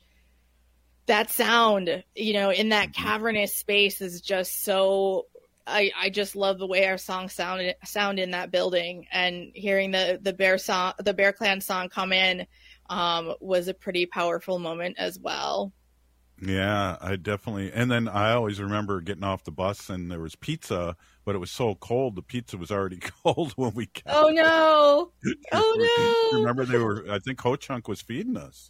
that sound, you know, in that cavernous space is just so, I just love the way our songs sound in that building, and hearing the Bear Clan song come in was a pretty powerful moment as well. Yeah, I definitely. And then I always remember getting off the bus, and there was pizza, but it was so cold. The pizza was already cold when we got Oh no! Oh no! Remember, I think Ho-Chunk was feeding us.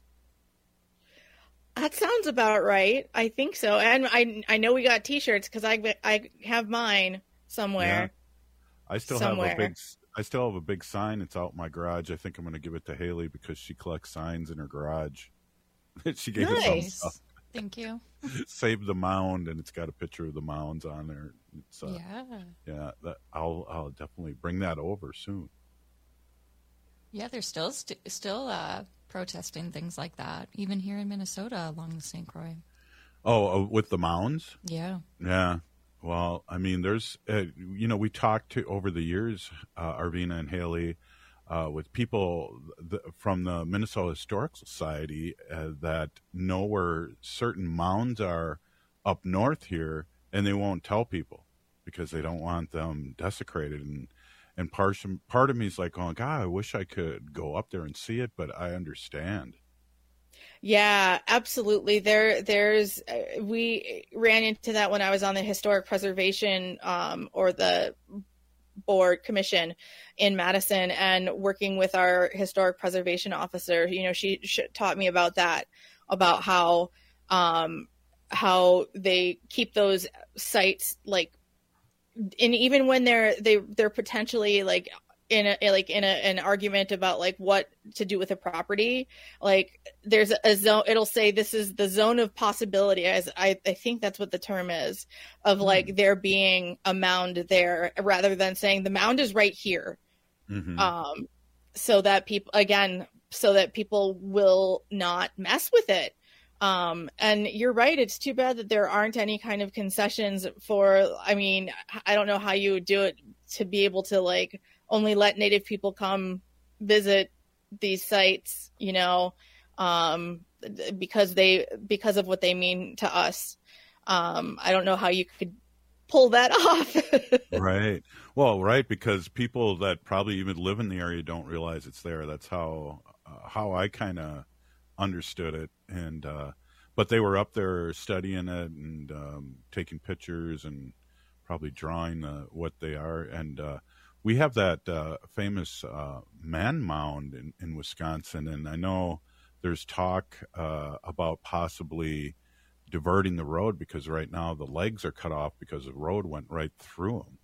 That sounds about right. I think so. And I know we got T-shirts, because I have mine somewhere. Yeah. I still have a big sign. It's out in my garage. I think I'm going to give it to Haley because she collects signs in her garage. She gave us some stuff. Thank you. Save the Mound, and it's got a picture of the mounds on there. It's, yeah. I'll definitely bring that over soon. Yeah, they're still protesting things like that, even here in Minnesota along the St. Croix. Oh, with the mounds? Yeah. Yeah. Well, I mean, there's, you know, we talked over the years, Arvina and Haley, with people from the Minnesota Historical Society that know where certain mounds are up north here, and they won't tell people because they don't want them desecrated. And part of me is like, oh, God, I wish I could go up there and see it, but I understand. Yeah, absolutely. We ran into that when I was on the Historic Preservation or the board commission in Madison, and working with our historic preservation officer. You know, she taught me about that, about how they keep those sites like, and even when they're potentially like in an argument about like what to do with a property, like there's a zone, it'll say this is the zone of possibility, as I think that's what the term is, of like there being a mound there, rather than saying the mound is right here. So that people will not mess with it. And you're right, it's too bad that there aren't any kind of concessions for, I mean, I don't know how you would do it to be able to like only let Native people come visit these sites, you know, because of what they mean to us. I don't know how you could pull that off. Right. Well, right, because people that probably even live in the area don't realize it's there. That's how I kind of understood it. And but they were up there studying it and taking pictures and probably drawing what they are. And we have that famous man mound in Wisconsin, and I know there's talk about possibly diverting the road, because right now the legs are cut off because the road went right through them.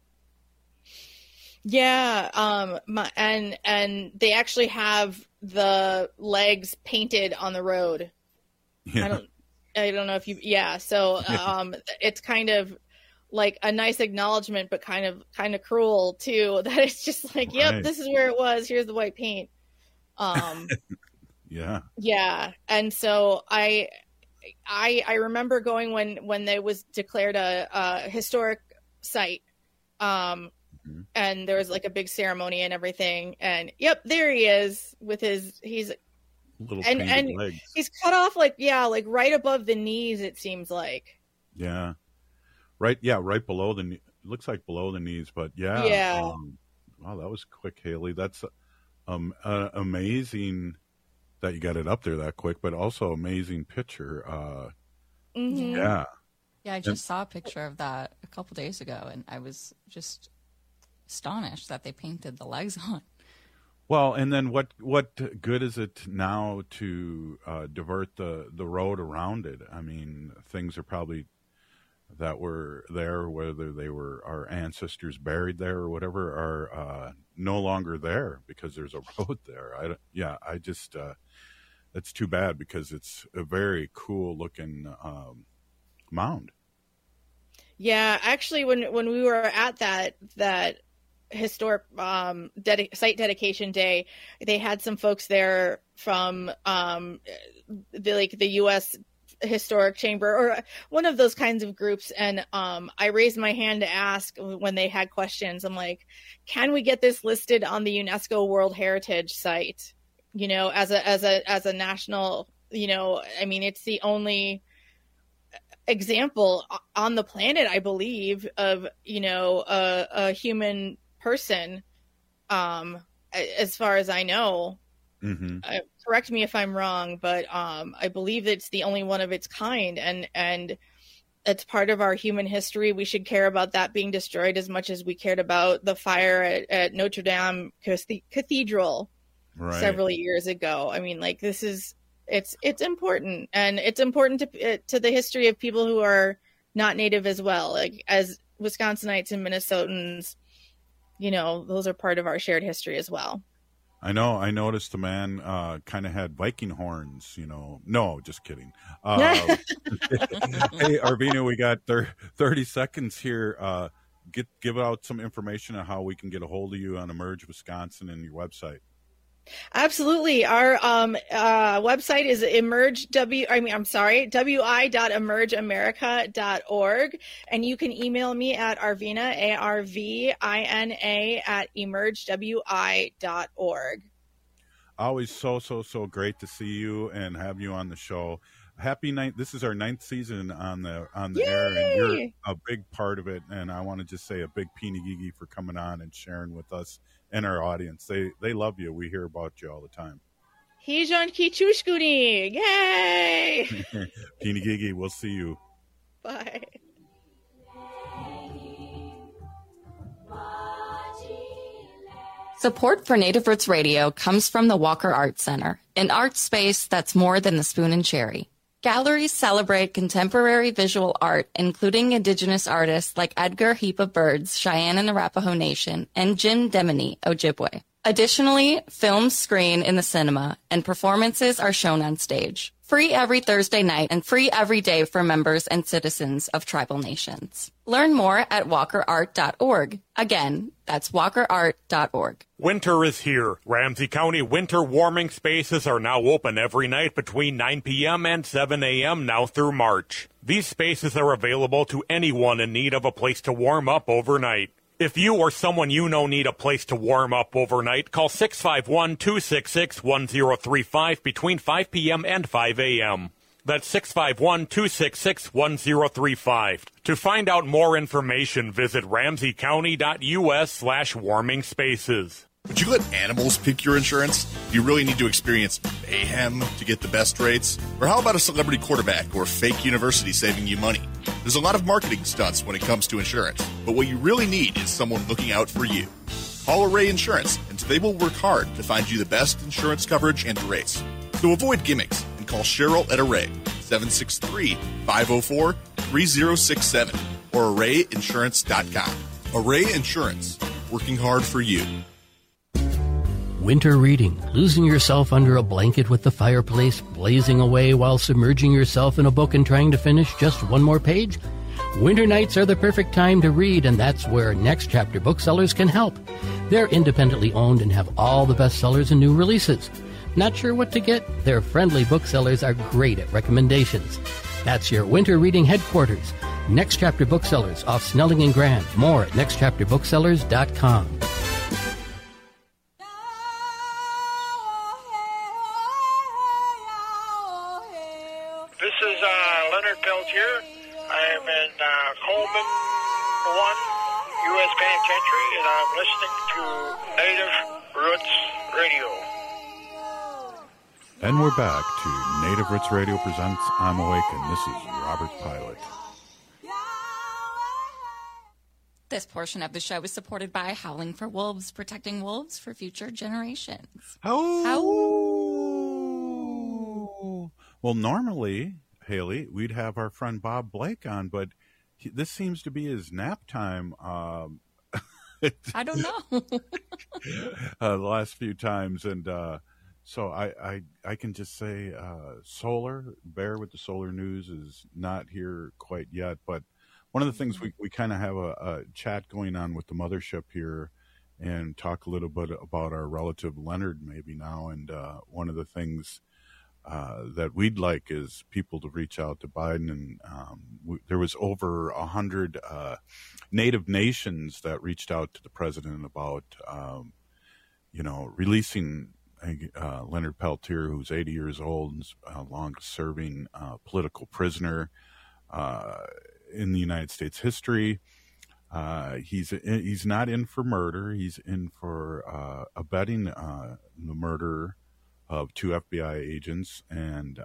Yeah, and they actually have the legs painted on the road. Yeah. I don't know if you. Yeah, so it's kind of like a nice acknowledgement, but kind of cruel too. That it's just like, yep, Right. this is where it was. Here's the white paint. Yeah. Yeah, and so I remember going when they was declared a historic site, and there was like a big ceremony and everything, and yep, there he is with he's Little and painted legs. he's cut off like right above the knees, it seems like. Yeah. Right below the looks like below the knees, but yeah. Yeah. Wow, that was quick, Haley. That's amazing that you got it up there that quick, but also amazing picture. Mm-hmm. Yeah. Yeah, I just saw a picture of that a couple days ago, and I was just astonished that they painted the legs on. Well, and then what good is it now to divert the road around it? I mean, things are probably that were there, whether they were our ancestors buried there or whatever, are no longer there because there's a road there. I just that's too bad, because it's a very cool looking mound. Yeah, actually, when we were at that historic site dedication day, they had some folks there from the U.S. Historic Chamber or one of those kinds of groups, and I raised my hand to ask when they had questions. I'm like, can we get this listed on the UNESCO World Heritage site? As a national, I mean, it's the only example on the planet, I believe, of a human person, as far as I know. Mm-hmm. Correct me if I'm wrong, but I believe it's the only one of its kind, and it's part of our human history. We should care about that being destroyed as much as we cared about the fire at Notre Dame Cathedral several years ago. I mean, like, this is it's important, and it's important to the history of people who are not native as well, like as Wisconsinites and Minnesotans. Those are part of our shared history as well. I know. I noticed the man kind of had Viking horns, No, just kidding. Hey, Arvina, we got 30 seconds here. Give out some information on how we can get a hold of you on Emerge Wisconsin and your website. Absolutely. Our website is wi.emergeamerica.org, and you can email me at Arvina, ARVINA, at emergewi.org. Always so great to see you and have you on the show. Happy night. This is our 9th season on the air, and you're a big part of it. And I want to just say a big Pinigigi for coming on and sharing with us and our audience. They love you. We hear about you all the time. Hijon Kichushkuni. Yay! Pinigigi, we'll see you. Bye. Support for Native Roots Radio comes from the Walker Art Center, an art space that's more than the spoon and cherry. Galleries celebrate contemporary visual art, including Indigenous artists like Edgar Heap of Birds, Cheyenne and Arapaho Nation, and Jim Demini, Ojibwe. Additionally, films screen in the cinema, and performances are shown on stage. Free every Thursday night and free every day for members and citizens of tribal nations. Learn more at walkerart.org. Again, that's walkerart.org. Winter is here. Ramsey County winter warming spaces are now open every night between 9 p.m. and 7 a.m. now through March. These spaces are available to anyone in need of a place to warm up overnight. If you or someone you know need a place to warm up overnight, call 651-266-1035 between 5 p.m. and 5 a.m. That's 651-266-1035. To find out more information, visit ramseycounty.us/warming spaces. Would you let animals pick your insurance? Do you really need to experience mayhem to get the best rates? Or how about a celebrity quarterback or fake university saving you money? There's a lot of marketing stunts when it comes to insurance, but what you really need is someone looking out for you. Call Array Insurance, and they will work hard to find you the best insurance coverage and rates. So avoid gimmicks and call Cheryl at Array, 763-504-3067 or ArrayInsurance.com. Array Insurance, working hard for you. Winter reading, losing yourself under a blanket with the fireplace blazing away while submerging yourself in a book and trying to finish just one more page? Winter nights are the perfect time to read, and that's where Next Chapter Booksellers can help. They're independently owned and have all the bestsellers and new releases. Not sure what to get? Their friendly booksellers are great at recommendations. That's your winter reading headquarters. Next Chapter Booksellers off Snelling and Grand. More at nextchapterbooksellers.com. This is Leonard Peltier. I am in Coleman 1, U.S. Penitentiary, and I'm listening to Native Roots Radio. And we're back to Native Roots Radio presents I'm Awakened. This is Robert Pilot. This portion of the show is supported by Howling for Wolves, protecting wolves for future generations. Well, normally, Haley, we'd have our friend Bob Blake on, but this seems to be his nap time. I don't know. The last few times, and so I can just say Solar Bear with the Solar News is not here quite yet, but one of the things we kind of have a chat going on with the mothership here and talk a little bit about our relative Leonard maybe now, and one of the things that we'd like is people to reach out to Biden, and there was over 100 Native nations that reached out to the president about releasing Leonard Peltier, who's 80 years old and a long-serving political prisoner in the United States history. He's not in for murder. He's in for abetting the murder of 2 FBI agents, and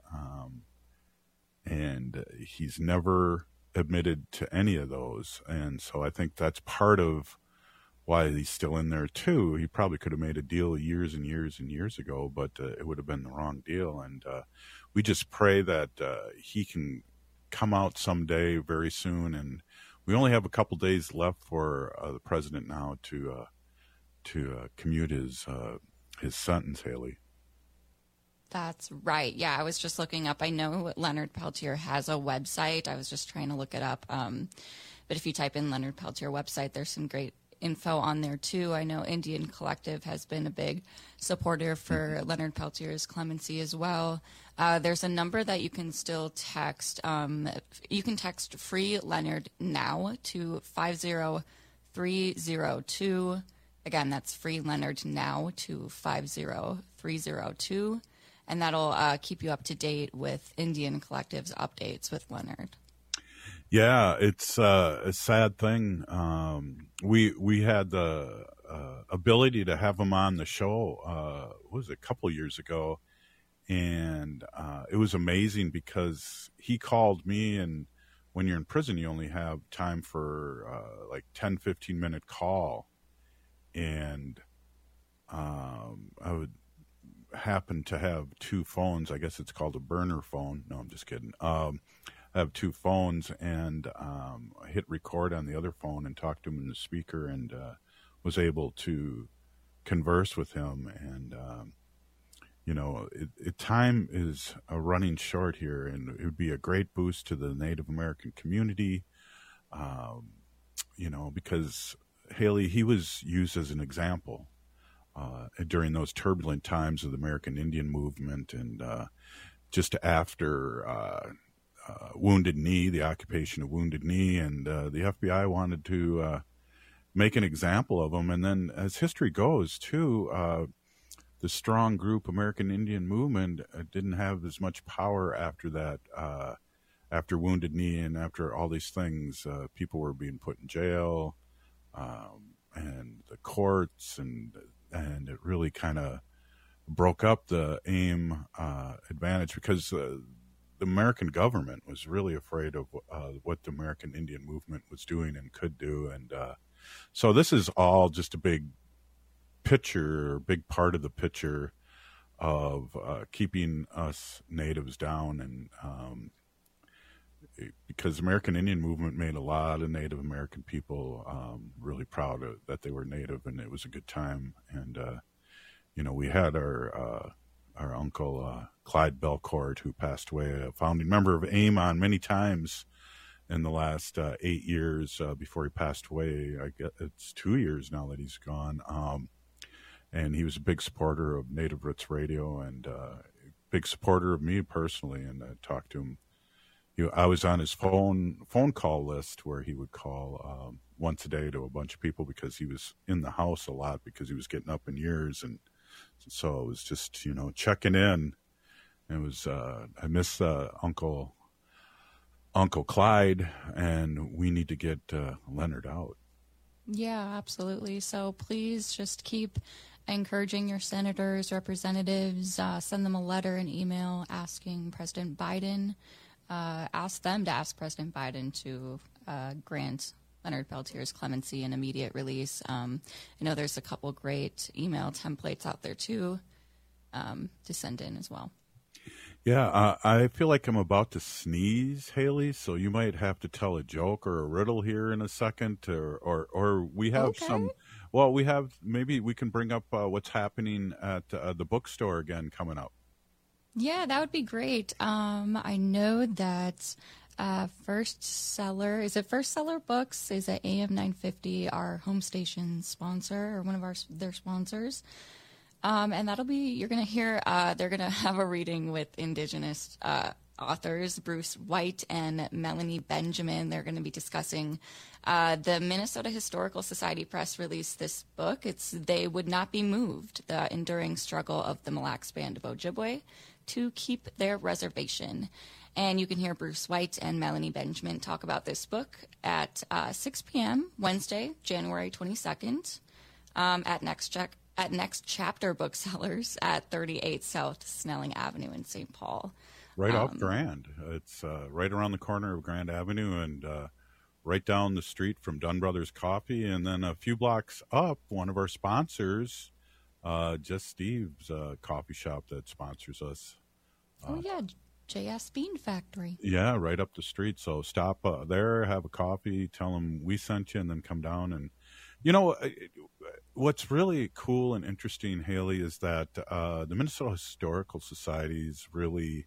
he's never admitted to any of those. And so I think that's part of why he's still in there too. He probably could have made a deal years and years and years ago, but it would have been the wrong deal. And we just pray that he can come out someday very soon. And we only have a couple days left for the president now to commute his sentence, Haley. That's right. Yeah, I was just looking up. I know Leonard Peltier has a website. I was just trying to look it up. But if you type in Leonard Peltier website, there's some great info on there too. I know Indian Collective has been a big supporter for Leonard Peltier's clemency as well. There's a number that you can still text. You can text Free Leonard now to 50302. Again, that's Free Leonard now to 50302. And that'll keep you up to date with Indian Collective's updates with Leonard. Yeah, it's a sad thing. We had the ability to have him on the show, a couple years ago, and it was amazing because he called me, and when you're in prison, you only have time for 10, 15-minute call, and I would happen to have 2 phones. I guess it's called a burner phone. No, I'm just kidding. I have 2 phones, and I hit record on the other phone and talked to him in the speaker, and was able to converse with him. And time is running short here, and it would be a great boost to the Native American community, because Haley, he was used as an example during those turbulent times of the American Indian movement, and just after Wounded Knee, the occupation of Wounded Knee, and the FBI wanted to make an example of him. And then, as history goes, too, the strong group American Indian movement didn't have as much power after that. After Wounded Knee and after all these things, people were being put in jail, and the courts, and it really kind of broke up the AIM advantage, because the American government was really afraid of what the American Indian movement was doing and could do. And so this is all just a big picture, big part of the picture of keeping us natives down, and because the American Indian movement made a lot of Native American people really proud that they were Native, and it was a good time. And we had our uncle Clyde Belcourt, who passed away, a founding member of AIM, on many times in the last 8 years before he passed away. I guess it's 2 years now that he's gone. And he was a big supporter of Native Roots Radio, and big supporter of me personally. And I talked to him. I was on his phone call list, where he would call once a day to a bunch of people, because he was in the house a lot because he was getting up in years. And so it was just, checking in. It was, I miss Uncle Clyde, and we need to get Leonard out. Yeah, absolutely. So please just keep encouraging your senators, representatives, send them a letter, an email asking President Biden, ask them to ask President Biden to grant Leonard Peltier's clemency and immediate release. I know there's a couple great email templates out there too to send in as well. Yeah, I feel like I'm about to sneeze, Haley, so you might have to tell a joke or a riddle here in a second, or we have some. Well, maybe we can bring up what's happening at the bookstore again coming up. Yeah, that would be great. I know that First Seller Books is at AM 950, our home station sponsor, or one of their sponsors. And you're going to hear, they're going to have a reading with Indigenous authors, Bruce White and Melanie Benjamin. They're going to be discussing the Minnesota Historical Society Press released this book. It's They Would Not Be Moved, the enduring struggle of the Mille Lacs Band of Ojibwe to keep their reservation. And you can hear Bruce White and Melanie Benjamin talk about this book at 6 p.m. Wednesday, January 22nd, at Next Chapter Booksellers at 38 South Snelling Avenue in St. Paul. Right off Grand. It's right around the corner of Grand Avenue, and right down the street from Dunn Brothers Coffee. And then a few blocks up, one of our sponsors, Just Steve's coffee shop that sponsors us. JS Bean Factory. Yeah, right up the street. So stop there, have a coffee, tell them we sent you, and then come down. And, what's really cool and interesting, Haley, is that the Minnesota Historical Society is really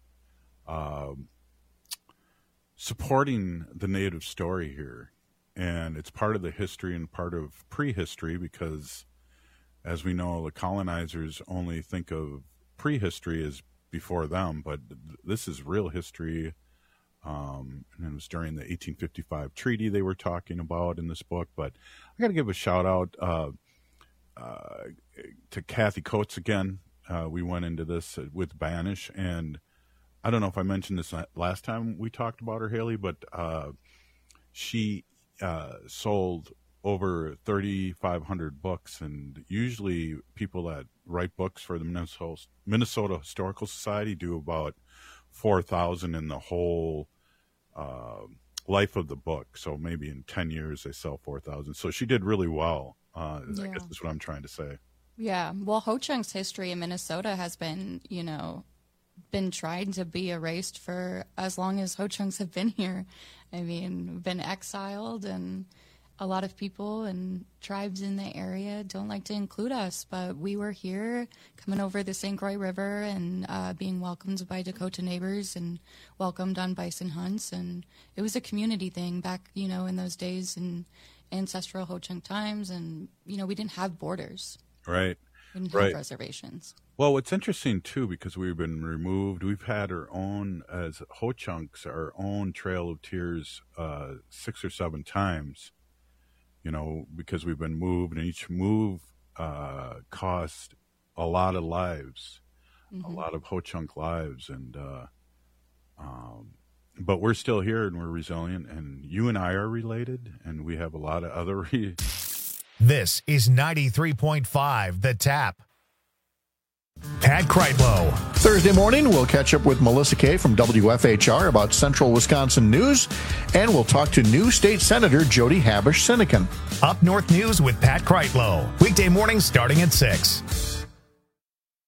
supporting the Native story here. And it's part of the history and part of prehistory, because, as we know, the colonizers only think of prehistory as before them, but this is real history. And it was during the 1855 treaty they were talking about in this book. But I got to give a shout out to Kathy Coates again. We went into this with Banish, and I don't know if I mentioned this last time we talked about her, Haley, but she sold over 3,500 books, and usually people that write books for the Minnesota Historical Society do about 4,000 in the whole life of the book. So maybe in 10 years they sell 4,000. So she did really well. I guess that's what I'm trying to say. Yeah. Well, Ho-Chunk's history in Minnesota has been, been trying to be erased for as long as Ho-Chunks have been here. I mean, been exiled, and a lot of people and tribes in the area don't like to include us, but we were here coming over the St. Croix River and being welcomed by Dakota neighbors and welcomed on bison hunts. And it was a community thing back, in those days in ancestral Ho-Chunk times. And, we didn't have borders. Right. We didn't have reservations. Well, what's interesting, too, because we've been removed, we've had our own, as Ho-Chunks, our own Trail of Tears 6 or 7 times. Because we've been moved, and each move cost a lot of lives, a lot of Ho-Chunk lives. And but we're still here, and we're resilient, and you and I are related, and we have a lot of other. This is 93.5 The Tap. Pat Kreitlow. Thursday morning, we'll catch up with Melissa Kay from WFHR about Central Wisconsin news, and we'll talk to new state senator Jody Habush-Sinekin. Up North News with Pat Kreitlow. Weekday mornings starting at 6.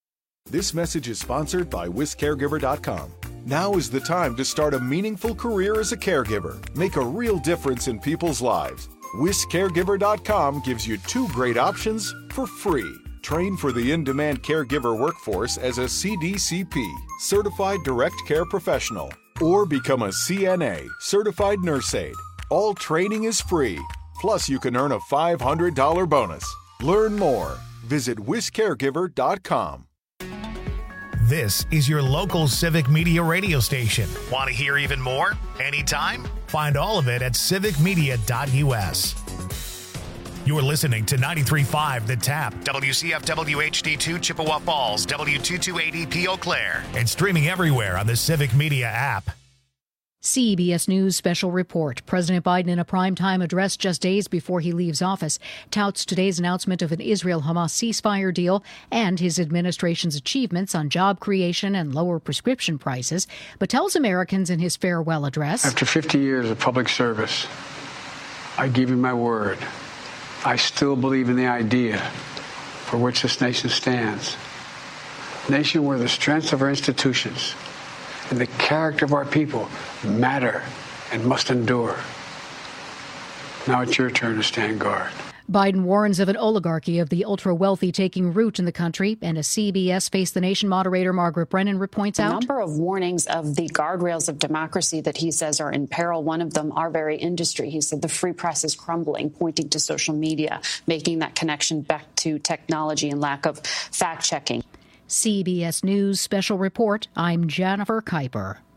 This message is sponsored by WisCaregiver.com. Now is the time to start a meaningful career as a caregiver. Make a real difference in people's lives. WisCaregiver.com gives you 2 great options for free. Train for the in-demand caregiver workforce as a CDCP, Certified Direct Care Professional, or become a CNA, Certified Nurse Aide. All training is free. Plus, you can earn a $500 bonus. Learn more. Visit WisCaregiver.com. This is your local Civic Media radio station. Want to hear even more? Anytime? Find all of it at civicmedia.us. You're listening to 93.5 The Tap, WCFW HD2 Chippewa Falls, W228EP Eau Claire, and streaming everywhere on the Civic Media app. CBS News special report. President Biden, in a primetime address just days before he leaves office, touts today's announcement of an Israel-Hamas ceasefire deal and his administration's achievements on job creation and lower prescription prices, but tells Americans in his farewell address, after 50 years of public service, I give you my word. I still believe in the idea for which this nation stands. A nation where the strength of our institutions and the character of our people matter and must endure. Now it's your turn to stand guard. Biden warns of an oligarchy of the ultra-wealthy taking root in the country, and as CBS Face the Nation moderator Margaret Brennan points out, a number of warnings of the guardrails of democracy that he says are in peril. One of them, our very industry. He said the free press is crumbling, pointing to social media, making that connection back to technology and lack of fact-checking. CBS News special report. I'm Jennifer Kuiper.